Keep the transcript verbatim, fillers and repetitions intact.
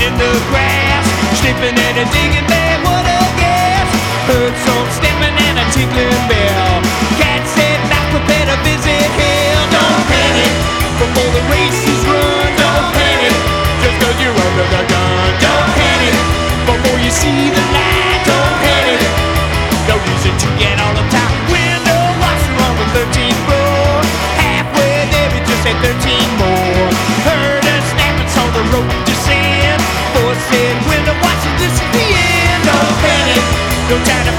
in the grass, sniffing and a digging there, what a guess. Heard some snapping and a tinkling bell. Cat said, "Now prepare to visit hell." Don't panic before the race is run. Don't panic just 'cause you're under the gun. Don't panic before you see the light. Don't panic, no reason to get all uptight. Window washer on the thirteenth floor. Halfway there, we just had thirteen more. Heard a snapping, saw the rope descend. Boy said, "Window washer, this is the end." Don't panic, no time to